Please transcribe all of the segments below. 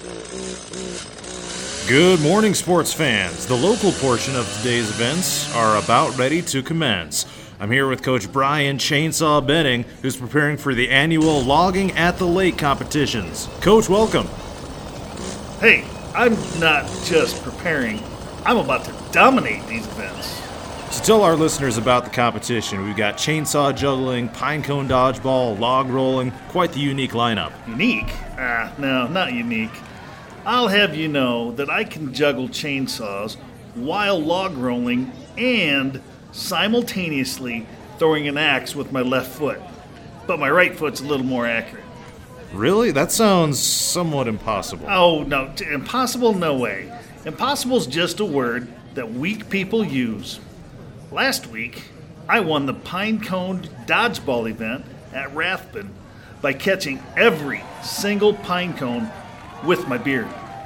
Good morning, sports fans. The local portion of today's events are about ready to commence. I'm here with Coach Brian Chainsaw Benning, who's preparing for the annual Logging at the Lake competitions. Coach, welcome. Hey, I'm not just preparing. I'm about to dominate these events. So tell our listeners about the competition. We've got chainsaw juggling, pine cone dodgeball, log rolling. Quite the unique lineup. Unique? No, not unique. I'll have you know that I can juggle chainsaws while log rolling and simultaneously throwing an axe with my left foot. But my right foot's a little more accurate. Really? That sounds somewhat impossible. Oh, no. Impossible? No way. Impossible's just a word that weak people use. Last week, I won the pine cone dodgeball event at Rathbun by catching every single pine cone with my beard.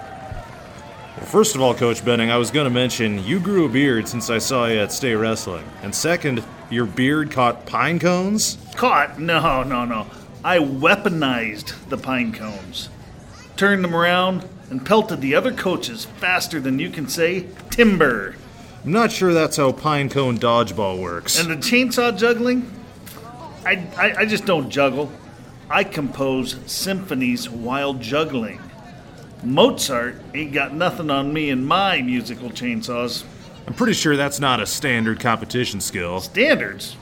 Well, first of all, Coach Benning, I was going to mention you grew a beard since I saw you at State Wrestling. And second, your beard caught pine cones? Caught? No. I weaponized the pine cones. Turned them around and pelted the other coaches faster than you can say timber. I'm not sure that's how pine cone dodgeball works. And the chainsaw juggling? I just don't juggle. I compose symphonies while juggling. Mozart ain't got nothing on me and my musical chainsaws. I'm pretty sure that's not a standard competition skill. Standards?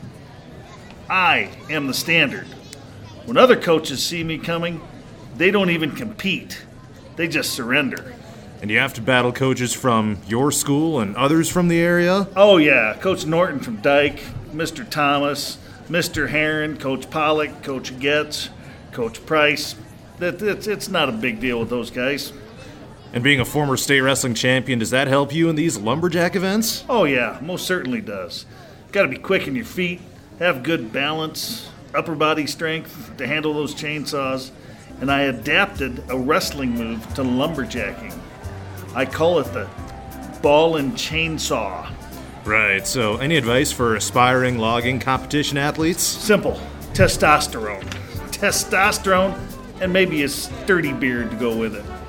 I am the standard. When other coaches see me coming, they don't even compete. They just surrender. And you have to battle coaches from your school and others from the area? Oh yeah, Coach Norton from Dyke, Mr. Thomas, Mr. Heron, Coach Pollock, Coach Getz, Coach Price. It's not a big deal with those guys. And being a former state wrestling champion, does that help you in these lumberjack events? Oh yeah, most certainly does. Got to be quick in your feet, have good balance, upper body strength to handle those chainsaws, and I adapted a wrestling move to lumberjacking. I call it the ball and chainsaw. Right, so any advice for aspiring logging competition athletes? Simple. Testosterone. Testosterone and maybe a sturdy beard to go with it.